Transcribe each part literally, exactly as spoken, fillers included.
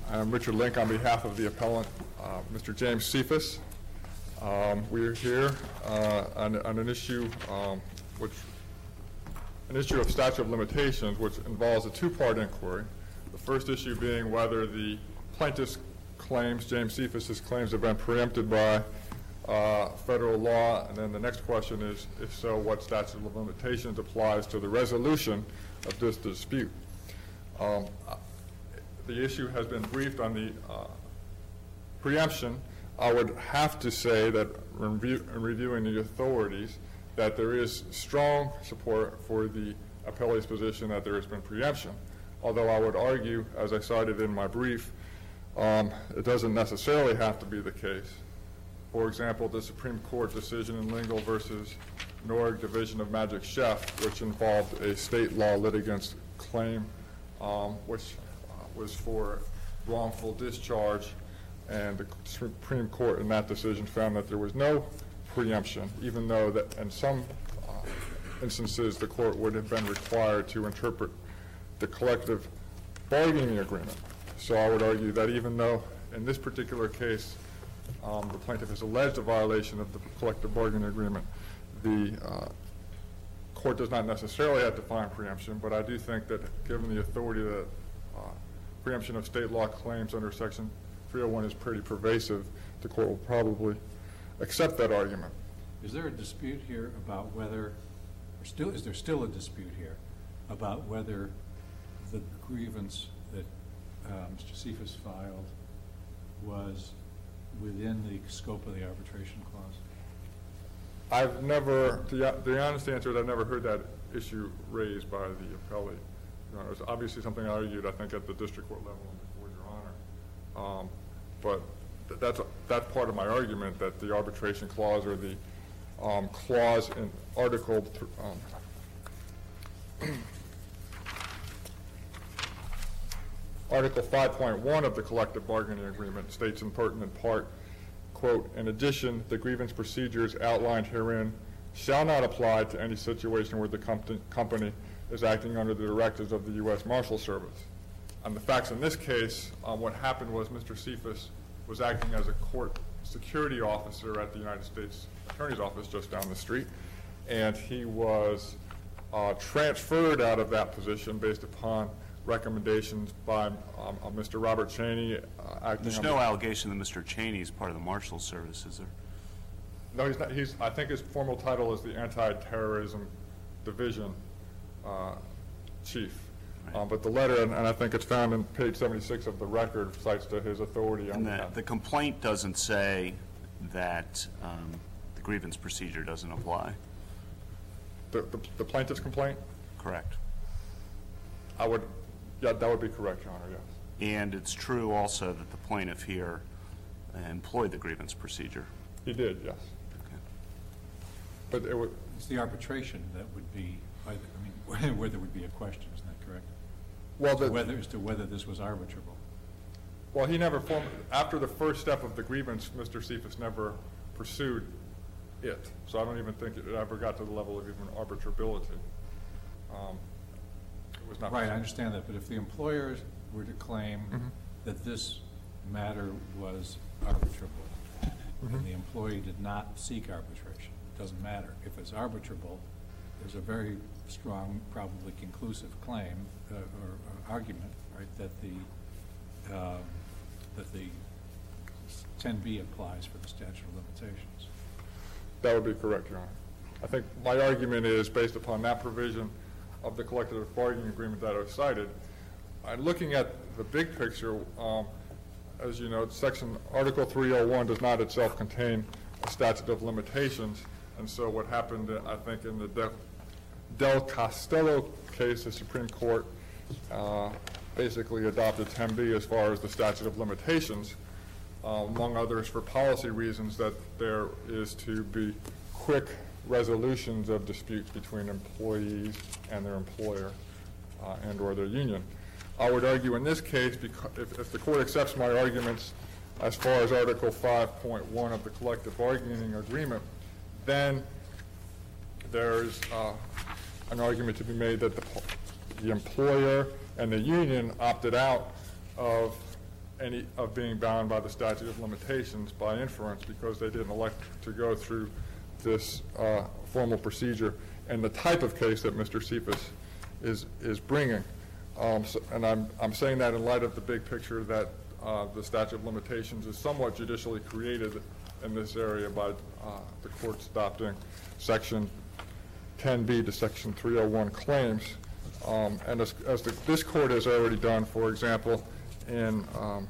I'm Richard Link on behalf of the appellant, uh, Mister James Cephas. Um, we are here uh, on, on an issue um, which, an issue of statute of limitations, which involves a two-part inquiry. The first issue being whether the plaintiff's claims, James Cephas's claims, have been preempted by uh, federal law, and then the next question is, if so, what statute of limitations applies to the resolution of this dispute. Um, the issue has been briefed on the uh, preemption. I would have to say that in, review, in reviewing the authorities, that there is strong support for the appellee's position that there has been preemption. Although I would argue, as I cited in my brief, um, it doesn't necessarily have to be the case. For example, the Supreme Court decision in Lingle versus Norg Division of Magic Chef, which involved a state law litigant's claim, um, which uh, was for wrongful discharge, and the Supreme Court in that decision found that there was no preemption, even though that in some uh, instances the court would have been required to interpret the collective bargaining agreement. So I would argue that even though in this particular case um, the plaintiff has alleged a violation of the collective bargaining agreement, the uh, court does not necessarily have to find preemption, but I do think that given the authority that uh, preemption of state law claims under Section three oh one is pretty pervasive, the court will probably accept that argument. Is there a dispute here about whether, or still, is there still a dispute here about whether the grievance that uh, Mister Cephas filed was within the scope of the arbitration clause? I've never, the, the honest answer is I've never heard that issue raised by the appellee. Your Honor, it's obviously something I argued, I think, at the district court level and before Your Honor. Um, but th that's, that's part of my argument, that the arbitration clause or the um, clause in Article um, Article five point one of the collective bargaining agreement states in pertinent part, quote, in addition, the grievance procedures outlined herein shall not apply to any situation where the com company is acting under the directives of the U S Marshal Service. On the facts in this case, um, what happened was Mister Cephas was acting as a court security officer at the United States Attorney's Office just down the street, and he was uh, transferred out of that position based upon recommendations by um, uh, Mister Robert Cheney. Uh, acting There's no allegation that Mister Cheney is part of the Marshal Service, is there? No, he's not. He's, I think his formal title is the Anti-Terrorism Division uh, Chief. Right. Um, but the letter, and, and I think it's found in page seventy-six of the record, cites to his authority on and the, that. The complaint doesn't say that um, the grievance procedure doesn't apply. The, the, the plaintiff's complaint? Correct. I would, yeah, that would be correct, Your Honor, yes. And it's true also that the plaintiff here uh, employed the grievance procedure. He did, yes. Okay. But it would. It's the arbitration that would be, I mean, where there would be a question, isn't that correct? Well, as, the, to whether, as to whether this was arbitrable. Well, he never formed, after the first step of the grievance, Mister Cephas never pursued it. So I don't even think it ever got to the level of even arbitrability. Um, it was not right, I understand that, but if the employers were to claim mm-hmm. that this matter was arbitrable, mm-hmm. and the employee did not seek arbitration, it doesn't matter. If it's arbitrable, there's a very strong, probably conclusive claim uh, or, or argument, right, that the uh, that the ten B applies for the statute of limitations. That would be correct, Your Honor. I think my argument is based upon that provision of the collective bargaining agreement that I cited. And looking at the big picture, um, as you know, Section Article three oh one does not itself contain a statute of limitations, and so what happened, I think, in the Del, Del Costello case, the Supreme Court uh, basically adopted ten B as far as the statute of limitations, uh, among others for policy reasons, that there is to be quick resolutions of disputes between employees and their employer uh, and or their union. I would argue in this case, because if, if the court accepts my arguments as far as Article five point one of the collective bargaining agreement, then there's uh, an argument to be made that the, the employer and the union opted out of any, of being bound by the statute of limitations by inference because they didn't elect to go through this uh, formal procedure and the type of case that Mister Cephas is, is bringing. Um, so, and I'm, I'm saying that in light of the big picture that uh, the statute of limitations is somewhat judicially created in this area by uh, the courts adopting Section ten B to Section three oh one claims. Um, and as, as the, this court has already done, for example, in, um,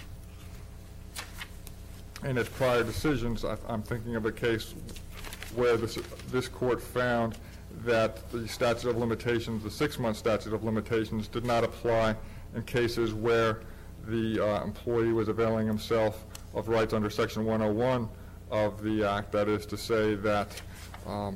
in its prior decisions, I, I'm thinking of a case where this, this court found that the statute of limitations, the six-month statute of limitations, did not apply in cases where the uh, employee was availing himself of rights under Section one oh one of the Act. That is to say that, um,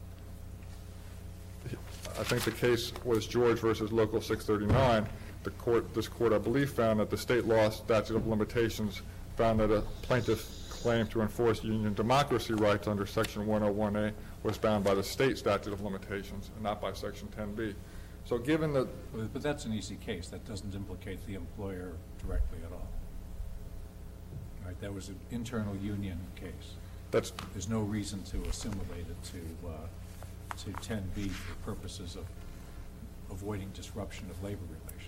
I think the case was George versus Local six thirty-nine. The court, this court, I believe, found that the state law statute of limitations found that a plaintiff's claim to enforce union democracy rights under Section one oh one A was bound by the state statute of limitations and not by Section ten B. So given that... But, but that's an easy case. That doesn't implicate the employer directly at all. Right? That was an internal union case. That's... There's no reason to assimilate it to, uh, to ten B for purposes of avoiding disruption of labor relations.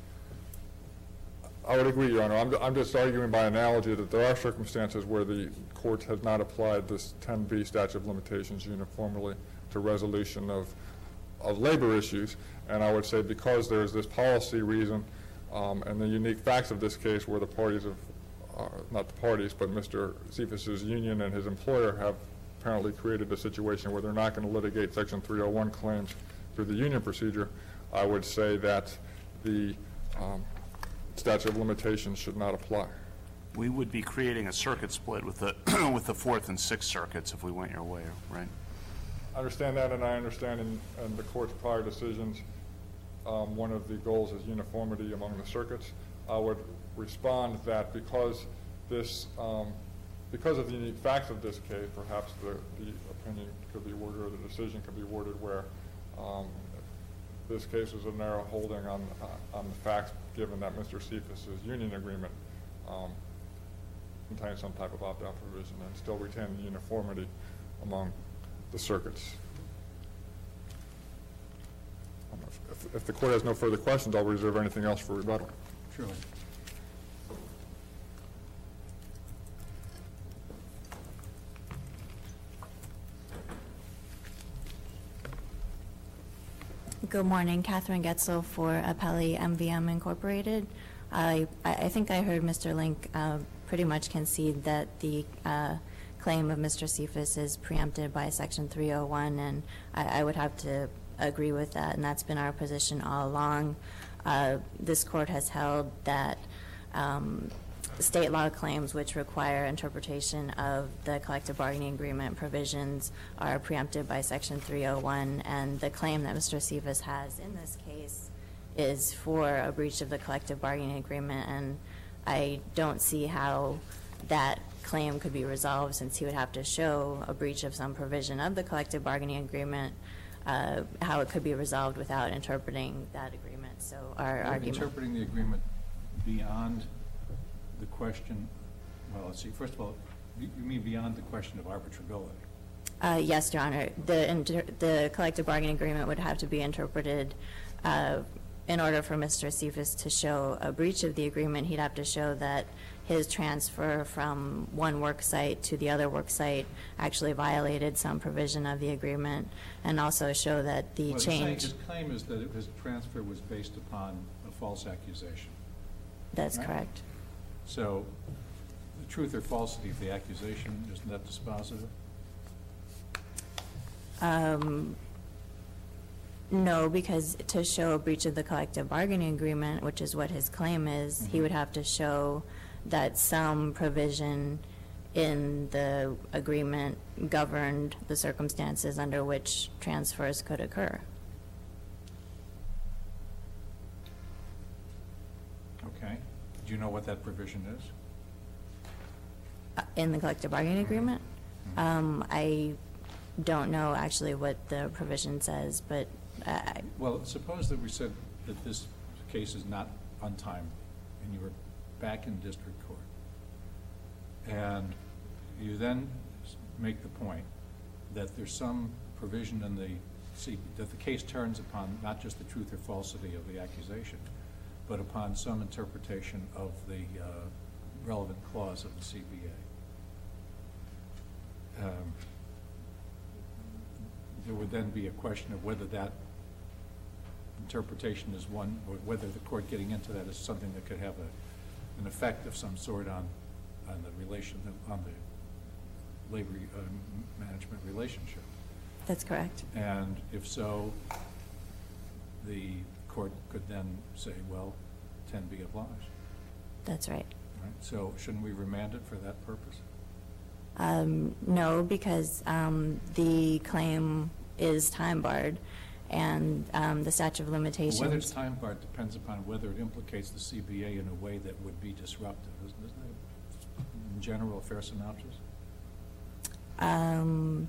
I would agree, Your Honor. I'm, I'm just arguing by analogy that there are circumstances where the court has not applied this ten B statute of limitations uniformly to resolution of, of labor issues. And I would say because there's this policy reason um, and the unique facts of this case where the parties of, uh, not the parties, but Mister Cephas's union and his employer have apparently created a situation where they're not going to litigate Section three oh one claims through the union procedure, I would say that the um, statute of limitations should not apply. We would be creating a circuit split with the with the Fourth and Sixth Circuits if we went your way, right? I understand that, and I understand in, in the court's prior decisions, um, one of the goals is uniformity among the circuits. I would respond that because this, um, because of the unique facts of this case, perhaps the, the opinion could be worded or the decision could be worded where um, this case was a narrow holding on uh, on the facts, given that Mister Cephas's union agreement um, contains some type of opt-out provision and still retain the uniformity among the circuits. If, if the court has no further questions, I'll reserve anything else for rebuttal. Surely. Good morning, Catherine Getzel for Appellee M V M Incorporated. I, I think I heard Mister Link uh, pretty much concede that the uh, claim of Mister Cephas is preempted by Section three oh one, and I, I would have to agree with that, and that's been our position all along. Uh, this court has held that um, state law claims which require interpretation of the collective bargaining agreement provisions are preempted by Section three oh one, and the claim that Mister Cephas has in this case is for a breach of the collective bargaining agreement, and I don't see how that claim could be resolved since he would have to show a breach of some provision of the collective bargaining agreement, uh, how it could be resolved without interpreting that agreement. So our Well, argument... Interpreting the agreement beyond the question, well, let's see, first of all, you you mean beyond the question of arbitrability? Uh, yes, Your Honor. The, inter the collective bargaining agreement would have to be interpreted uh, in order for Mister Cephas to show a breach of the agreement. He'd have to show that his transfer from one work site to the other work site actually violated some provision of the agreement, and also show that the Well, he's change... saying his claim is that his transfer was based upon a false accusation. That's right? correct. So the truth or falsity of the accusation, isn't that dispositive? Um, no, because to show a breach of the collective bargaining agreement, which is what his claim is, Mm-hmm. he would have to show that some provision in the agreement governed the circumstances under which transfers could occur. Okay. Do you know what that provision is? Uh, In the collective bargaining agreement? Mm-hmm. Um, I don't know actually what the provision says, but uh, I, Well, suppose that we said that this case is not untimely, and you were back in district court. And you then s- make the point that there's some provision in the, C- that the case turns upon not just the truth or falsity of the accusation, but upon some interpretation of the uh, relevant clause of the C B A. Um, There would then be a question of whether that interpretation is one, or whether the court getting into that is something that could have a, an effect of some sort on, on the relation, on the labor uh, management relationship. That's correct. And if so, the court could then say, well, ten B applies. That's right. Right? So shouldn't we remand it for that purpose? Um, no, because um, the claim is time barred, and um, the statute of limitations. Whether it's time barred depends upon whether it implicates the C B A in a way that would be disruptive, isn't isn't it? In general, a fair synopsis? Um,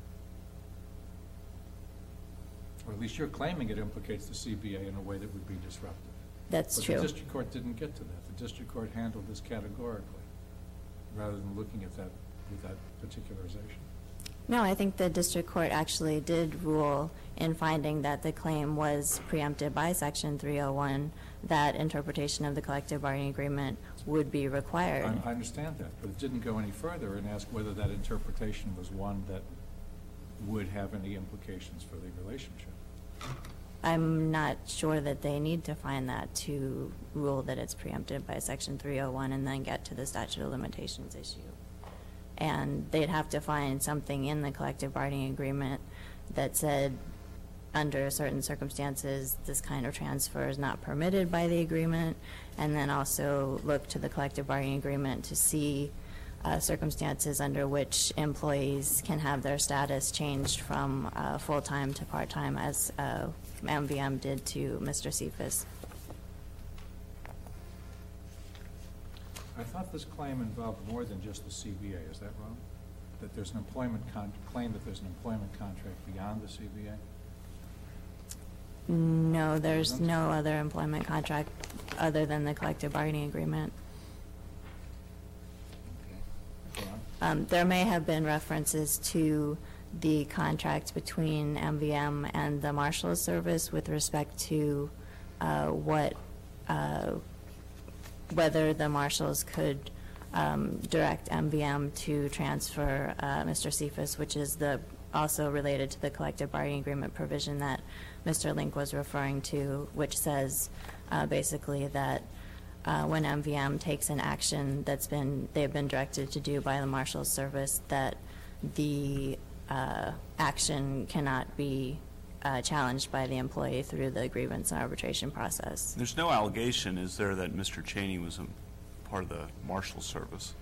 Or at least you're claiming it implicates the C B A in a way that would be disruptive. that's But true. the district court didn't get to that. The district court handled this categorically, rather than looking at that with that particularization. No, I think the district court actually did rule in finding that the claim was preempted by Section three oh one, that interpretation of the collective bargaining agreement would be required. I, I understand that, but it didn't go any further and ask whether that interpretation was one that would have any implications for the relationship. I'm not sure that they need to find that to rule that it's preempted by Section three oh one and then get to the statute of limitations issue. And they'd have to find something in the collective bargaining agreement that said, under certain circumstances, this kind of transfer is not permitted by the agreement, and then also look to the collective bargaining agreement to see uh, circumstances under which employees can have their status changed from uh, full-time to part-time, as uh, M V M did to Mister Cephas. I thought this claim involved more than just the C B A, is that wrong? That there's an employment con, claim that there's an employment contract beyond the C B A? No, there's Isn't? no other employment contract other than the collective bargaining agreement. Okay. Go on. Um, There may have been references to the contract between M V M and the Marshals Service with respect to uh, what, uh, whether the marshals could um, direct M V M to transfer uh, Mister Cephas, which is the, also related to the collective bargaining agreement provision that Mister Link was referring to, which says uh, basically that uh, when M V M takes an action that's been, they've been directed to do by the Marshals Service, that the uh, action cannot be uh, challenged by the employee through the grievance and arbitration process. There's no allegation, is there, that Mister Cheney was a part of the Marshal Service?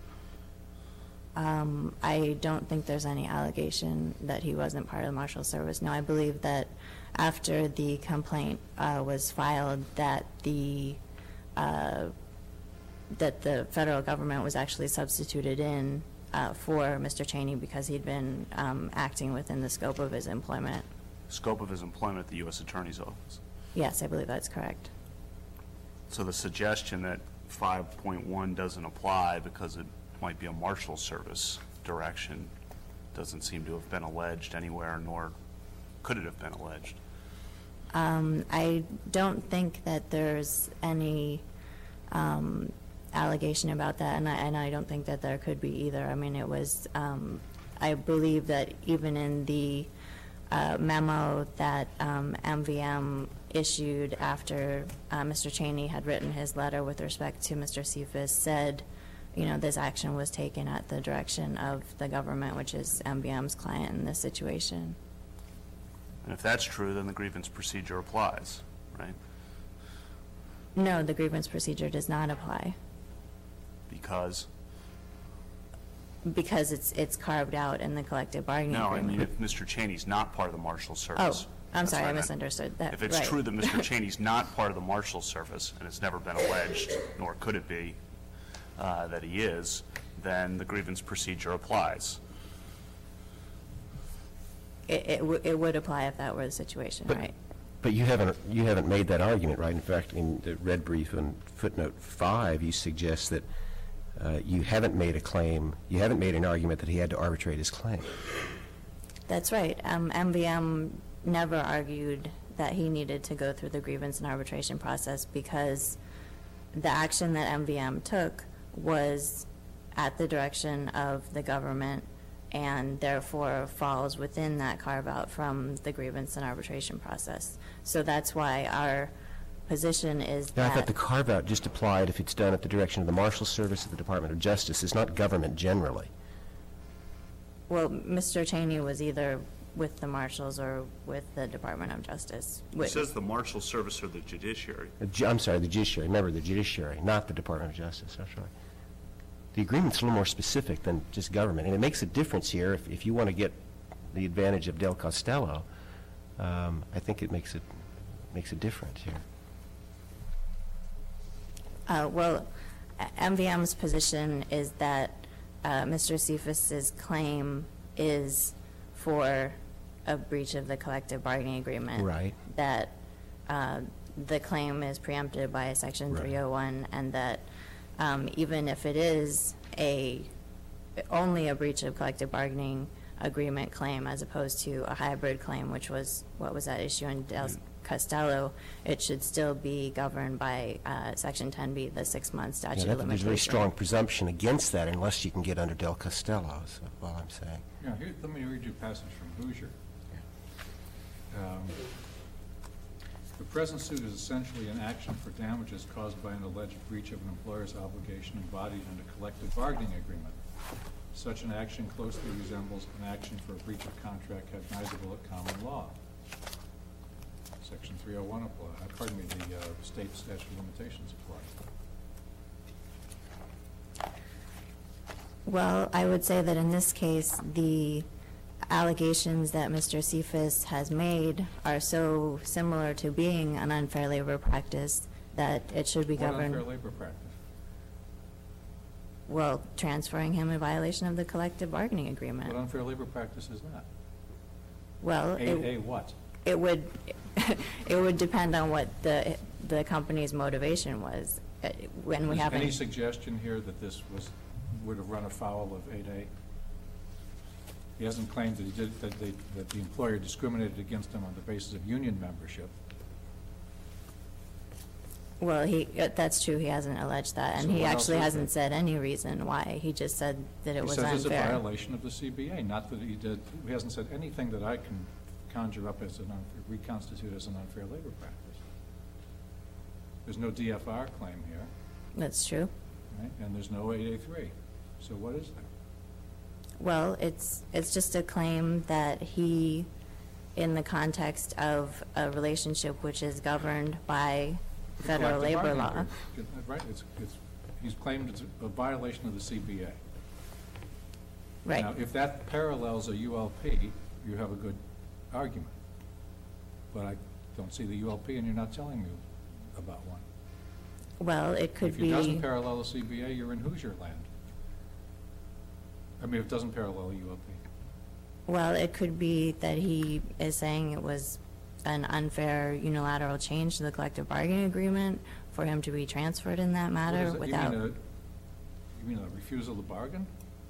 Um, I don't think there's any allegation that he wasn't part of the Marshal Service. No, I believe that after the complaint uh, was filed, that the uh, that the federal government was actually substituted in uh, for Mister Cheney because he'd been um, acting within the scope of his employment. Scope of his employment at the U S Attorney's Office. Yes, I believe that's correct. So the suggestion that five point one doesn't apply because it might be a Marshal Service direction doesn't seem to have been alleged anywhere, nor could it have been alleged. Um, I don't think that there's any um, allegation about that, and I, and I don't think that there could be either. I mean, it was, um, I believe that even in the uh, memo that um, M V M issued after uh, Mister Cheney had written his letter with respect to Mister Cephas said, you know, this action was taken at the direction of the government, which is M V M's client in this situation. And if that's true, then the grievance procedure applies, right? No, the grievance procedure does not apply Because, because it's it's carved out in the collective bargaining no, I agreement. mean, if Mister Cheney's not part of the Marshal Oh, Service. I'm that's sorry, what I meant. misunderstood that. If it's Right. true that Mister Cheney's not part of the Marshal Service, and it's never been alleged, nor could it be, uh, that he is, then the grievance procedure applies. It, it, w- it would apply if that were the situation, But- right? But you haven't, you haven't made that argument, right? In fact, in the red brief on footnote five, you suggest that uh, you haven't made a claim, you haven't made an argument that he had to arbitrate his claim. That's right. Um, M V M never argued that he needed to go through the grievance and arbitration process because the action that M V M took was at the direction of the government and therefore falls within that carve-out from the grievance and arbitration process. So that's why our position is Now, that... I thought the carve-out just applied if it's done at the direction of the Marshal Service of the Department of Justice. It's not government generally. Well, Mister Cheney was either with the Marshals or with the Department of Justice. It With- says the Marshal Service or the Judiciary. Uh, ju- I'm sorry, the judiciary. Remember, the judiciary, not the Department of Justice. That's right. The agreement's a little more specific than just government, and it makes a difference here if, if you want to get the advantage of Del Costello. Um, I think it makes it makes a difference here. Uh, Well, M V M's position is that uh, Mister Cephas's claim is for a breach of the collective bargaining agreement. Right. That uh, the claim is preempted by Section Right. three oh one, and that um, even if it is a, only a breach of collective bargaining agreement claim as opposed to a hybrid claim, which was what was at issue in Del Costello, it should still be governed by uh, Section ten B, the six-month statute Yeah, of that, there's limitations. a very strong presumption against that unless you can get under Del Costello, is all I'm saying. Yeah, here, let me read you a passage from Hoosier. Um, The present suit is essentially an action for damages caused by an alleged breach of an employer's obligation embodied in a collective bargaining agreement. Such an action closely resembles an action for a breach of contract cognizable at common law. Section three oh one apply, uh, pardon me, the uh, state statute of limitations apply. Well, I would say that in this case, the allegations that Mister Cephas has made are so similar to being an unfair labor practice that it should be What governed. unfair labor practice? Well, transferring him in violation of the collective bargaining agreement. What unfair labor practice is that? Well, A, it, A what? it would, it would depend on what the, the company's motivation was. Uh, When we Is haven't. Any suggestion here that this was, would have run afoul of eight A? He hasn't claimed that he did, that they, that the employer discriminated against him on the basis of union membership. Well, he, uh, that's true, he hasn't alleged that, and So he what else actually is hasn't there? said any reason why. He just said that it was He says it's a unfair. violation of the C B A, not that he did, he hasn't said anything that I can conjure up as an, unfair- reconstitute as an unfair labor practice. There's no D F R claim here, That's true. right, and there's no eight A three. So what is there? Well, it's, it's just a claim that he, in the context of a relationship which is governed by The federal collective labor bargaining law. agreement. Right, it's, it's, he's claimed it's a violation of the C B A. Right. Now, if that parallels a U L P, you have a good argument. But I don't see the U L P, and you're not telling me about one. Well, it could If it doesn't be, parallel the C B A, you're in Hoosier land. I mean, if it doesn't parallel the U L P. well, it could be that he is saying it was an unfair unilateral change to the collective bargaining agreement for him to be transferred in that What matter is it? without You mean a, you mean a refusal to bargain?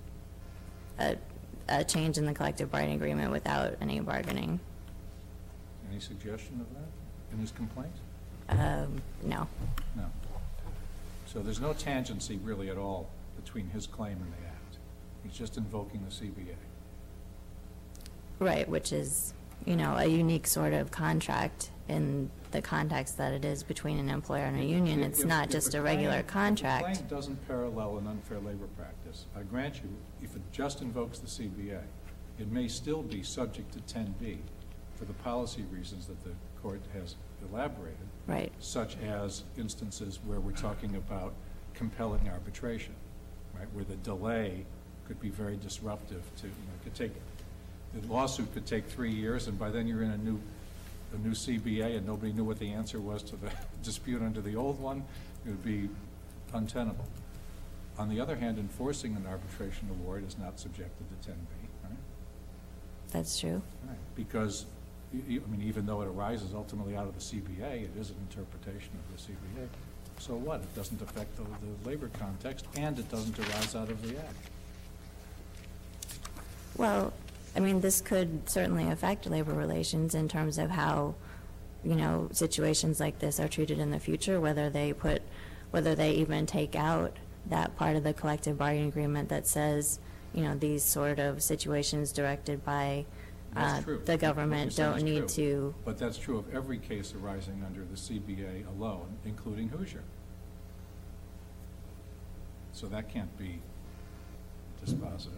a, a change in the collective bargaining agreement without any bargaining. Any suggestion of that in his complaint? Um, no. No. So there's no tangency really at all between his claim and the act. He's just invoking the C B A. Right, which is, you know, a unique sort of contract in the context that it is between an employer and a union. If- It's if- not if just a a regular claim- If contract. a claim doesn't parallel an unfair labor practice, I grant you, if it just invokes the C B A, it may still be subject to ten B for the policy reasons that the court has elaborated, Right, such as instances where we're talking about compelling arbitration, right, where the delay could be very disruptive to, you know, it could take, the lawsuit could take three years, and by then you're in a new, a new C B A, and nobody knew what the answer was to the dispute under the old one. It would be untenable. On the other hand, enforcing an arbitration award is not subjected to ten B, right? that's true. Right. Because y- y- I mean, even though it arises ultimately out of the C B A, it is an interpretation of the C B A. So what? It doesn't affect the, the labor context, and it doesn't arise out of the act. Well, I mean, this could certainly affect labor relations in terms of how, you know, situations like this are treated in the future, whether they put, whether they even take out that part of the collective bargaining agreement that says, you know, these sort of situations directed by uh, That's true. the What government you're saying don't is need true. to. But that's true of every case arising under the C B A alone, including Hoosier. So that can't be dispositive.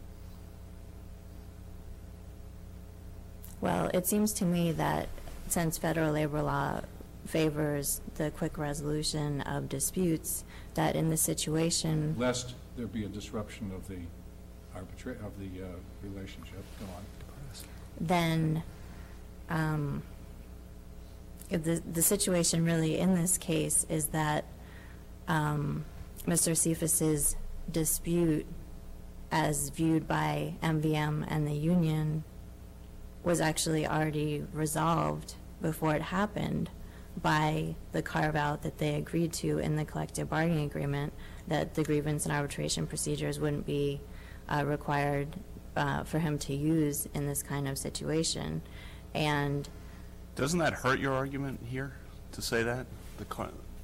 Well, it seems to me that since federal labor law favors the quick resolution of disputes, that in the situation, Lest there be a disruption of the arbitra, of the uh, relationship. Go on. then um, if the, the situation really in this case is that um, Mister Cephas's dispute as viewed by M V M and the union was actually already resolved before it happened by the carve-out that they agreed to in the collective bargaining agreement, that the grievance and arbitration procedures wouldn't be uh, required uh, for him to use in this kind of situation. And Doesn't that hurt your argument here, to say that? The cl-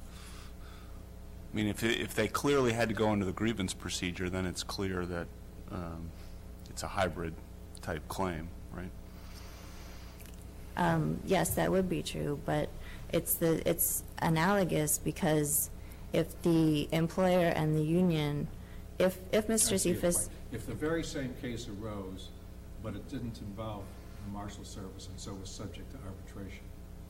I mean, if, it- if they clearly had to go into the grievance procedure, then it's clear that um, it's a hybrid-type claim, right? Um, yes, that would be true, but it's the, it's analogous because if the employer and the union, if, if Mister I see your Cephas, point. If the very same case arose, but it didn't involve the Marshal Service and so was subject to arbitration,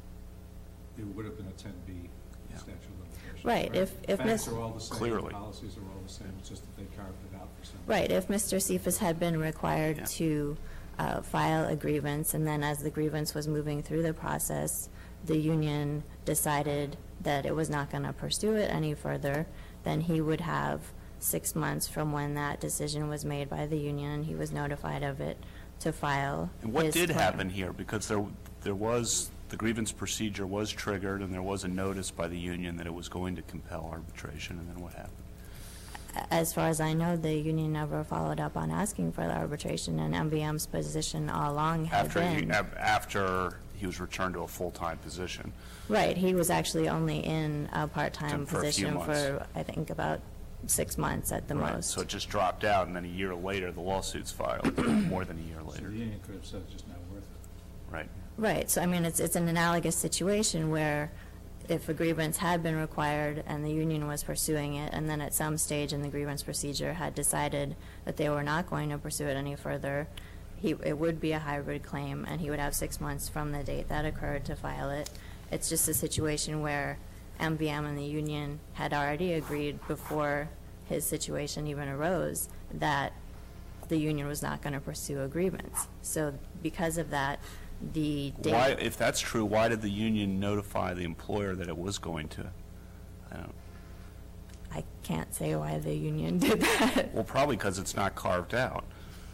it would have been a ten B Yeah. statute of limitations. Right, if- if Facts Miss- are all the same, Clearly. policies are all the same, it's just that they carved it out for some. right, if Mister Cephas had been required Yeah. to uh, file a grievance, and then as the grievance was moving through the process, the union decided that it was not going to pursue it any further, then he would have six months from when that decision was made by the union, and he was notified of it, to file And what his did claim. happen here? Because there, there was, the grievance procedure was triggered, and there was a notice by the union that it was going to compel arbitration, and then what happened? As far as I know, the union never followed up on asking for the arbitration, and M V M's position all along had After he, been. af- after he was returned to a full-time position. Right, he was actually only in a part-time For a few position months. for, I think, about six months at the Right, most. So it just dropped out, and then a year later, the lawsuit's filed, more than a year So later. the union could have said it's just not worth it. Right. Right, so I mean, it's, it's an analogous situation where if a grievance had been required and the union was pursuing it, and then at some stage in the grievance procedure had decided that they were not going to pursue it any further, he, it would be a hybrid claim, and he would have six months from the date that occurred to file it. It's just a situation where M V M and the union had already agreed before his situation even arose that the union was not going to pursue a grievance. So because of that, the date... Why, if that's true, why did the union notify the employer that it was going to? I don't, I can't say why the union did that. well, probably because it's not carved out.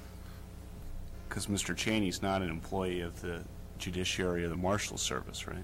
Because Mister Cheney's not an employee of the judiciary or the Marshal Service, right?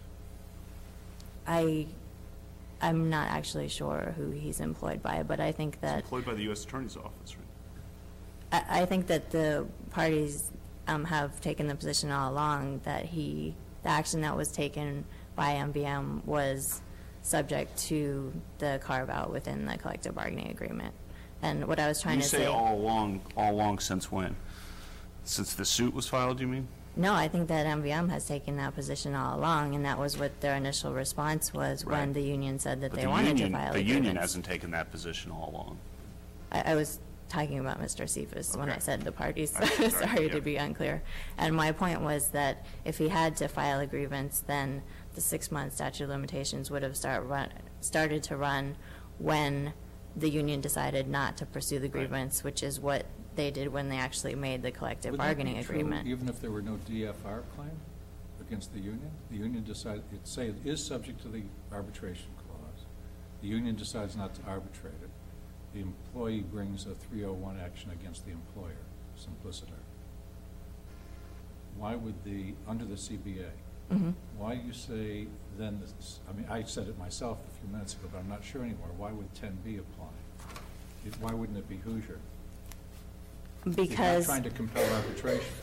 I, I'm not actually sure who he's employed by, but I think that, Employed by the U S Attorney's Office, right? I, I think that the parties um, have taken the position all along that he, the action that was taken by M V M was subject to the carve-out within the collective bargaining agreement. And what I was trying You to say say... all along, all along since when? Since the suit was filed, you mean? No, I think that M V M has taken that position all along, and that was what their initial response was when Right. the union said that But they the wanted to union- file a The union grievance. hasn't taken that position all along. I, I was talking about Mister Cephas when I Okay. said the parties. I'm sorry, Sorry yeah. to be unclear. And my point was that if he had to file a grievance, then the six-month statute of limitations would have start run, started to run when the union decided not to pursue the grievance, which is what they did when they actually made the collective Wouldn't that be bargaining true agreement. even if there were no D F R claim against the union? The union decided, it say it is subject to the arbitration clause. The union decides not to arbitrate it. The employee brings a three oh one action against the employer, simpliciter. why would the, under the C B A, Mhm. why you say then, this- I mean, I said it myself a few minutes ago, but I'm not sure anymore. Why would ten B apply? It- Why wouldn't it be Hoosier? You're not Because trying to compel arbitration.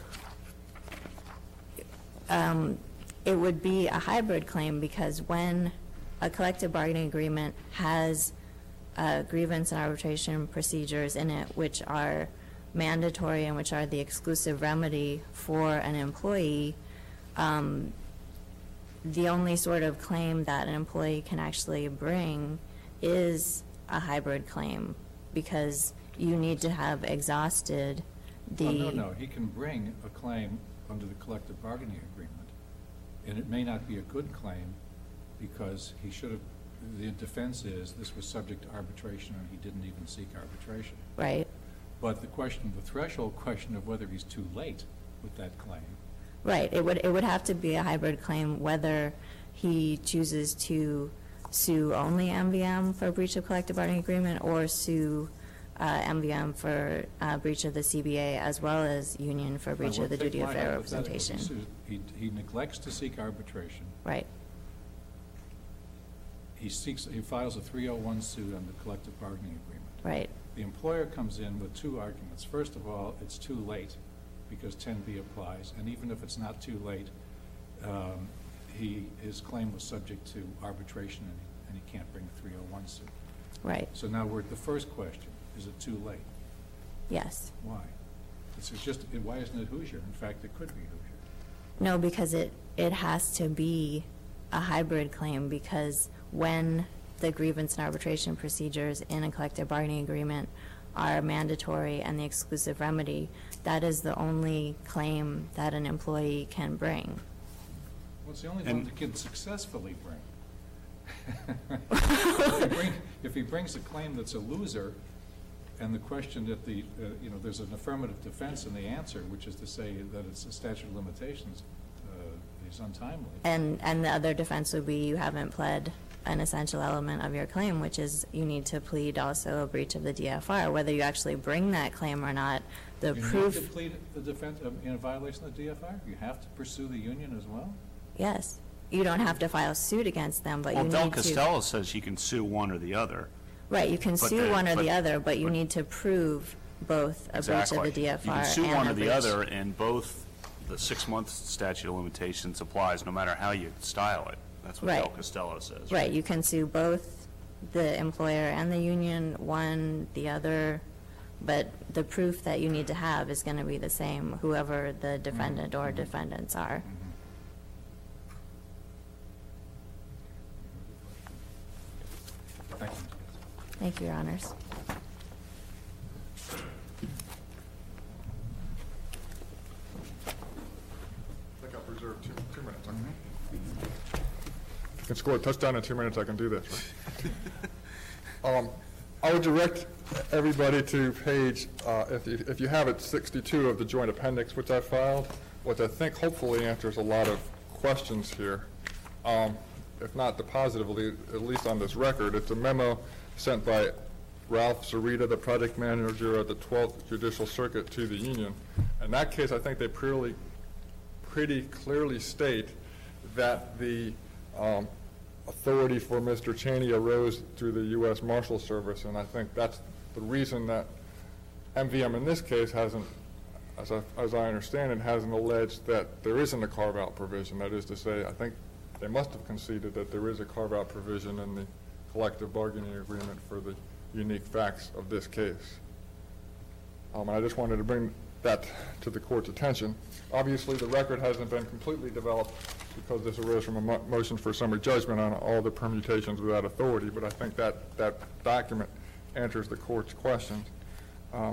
um, it would be a hybrid claim, because when a collective bargaining agreement has uh, grievance and arbitration procedures in it, which are mandatory and which are the exclusive remedy for an employee, um, the only sort of claim that an employee can actually bring is a hybrid claim, because you need to have exhausted the... Oh, no, no, he can bring a claim under the collective bargaining agreement, and it may not be a good claim, because he should have, the defense is, this was subject to arbitration, and he didn't even seek arbitration. Right, But the question, the threshold question of whether he's too late with that claim, right. It would, it would have to be a hybrid claim, whether he chooses to sue only M V M for breach of collective bargaining agreement, or sue uh, M V M for uh, breach of the C B A, as well as union for breach Well, of the take duty of my fair hypothetical. He representation. sues- He, he neglects to seek arbitration. Right, He seeks, he files a three oh one suit under collective bargaining agreement. right, The employer comes in with two arguments. First of all, it's too late because ten B applies, and even if it's not too late, um, he, his claim was subject to arbitration, and he, and he can't bring a three oh one suit. right, So now we're at the first question, is it too late? yes. Why? It's just, why isn't it Hoosier? In fact, it could be Hoosier. No, because it, it has to be a hybrid claim, because when the grievance and arbitration procedures in a collective bargaining agreement are mandatory and the exclusive remedy, that is the only claim that an employee can bring. Well, it's the only one And- that can successfully bring. If he bring- If he brings a claim that's a loser, and the question that the, uh, you know, there's an affirmative defense in the answer, which is to say that it's a statute of limitations, uh, is untimely. And, and the other defense would be you haven't pled an essential element of your claim, which is you need to plead also a breach of the D F R. Whether you actually bring that claim or not, the You need to proof, plead the defense um, in a violation of the D F R? You have to pursue the union as well? yes. You don't have to file suit against them, but you Well, need Del to. Costello says you can sue one or the other. Right, you can But sue the- one or but- the other, but you but- need to prove both a breach of Exactly. the D F R You can sue and one a or the breach. other, and both, the six-month statute of limitations applies no matter how you style it. That's what Del Right. Costello says. Right, you can sue both the employer and the union, one, the other, but the proof that you need to have is going to be the same, whoever the defendant or defendants are. Thank you. Thank you, Your Honors. I think I've reserved two, two minutes. okay? If I can score a touchdown in two minutes, I can do this, right? Um, I would direct everybody to page, uh, if you, if you have it, sixty-two of the joint appendix, which I filed, which I think hopefully answers a lot of questions here. Um, if not positively, at least on this record. It's a memo sent by Ralph Zarita, the project manager of the twelfth Judicial Circuit, to the union. In that case, I think they pretty, pretty clearly state that the um, authority for Mister Cheney arose through the U S Marshal Service, and I think that's the reason that M V M in this case hasn't, as I, as I understand it, hasn't alleged that there isn't a carve-out provision. That is to say, I think they must have conceded that there is a carve-out provision in the collective bargaining agreement for the unique facts of this case. Um, and I just wanted to bring that to the court's attention. Obviously, the record hasn't been completely developed because this arose from a mo- motion for summary judgment on all the permutations of that authority, but I think that, that document answers the court's questions. Um,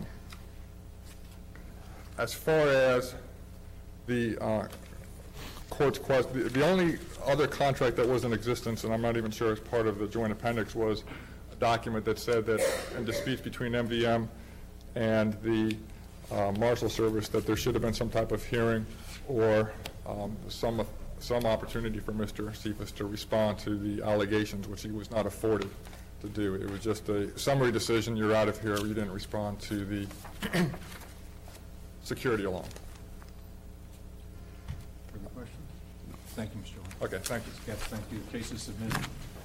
as far as the uh, court's question, the, the only other contract that was in existence, and I'm not even sure it's part of the joint appendix, was a document that said that in disputes between M V M and the uh, Marshal Service, that there should have been some type of hearing or um, some some opportunity for Mister Cephas to respond to the allegations, which he was not afforded to do. It was just a summary decision, you're out of here, you didn't respond to the security alarm. Thank you, Mister Lynn. Okay, thank you. Yes, thank you. Case is submitted.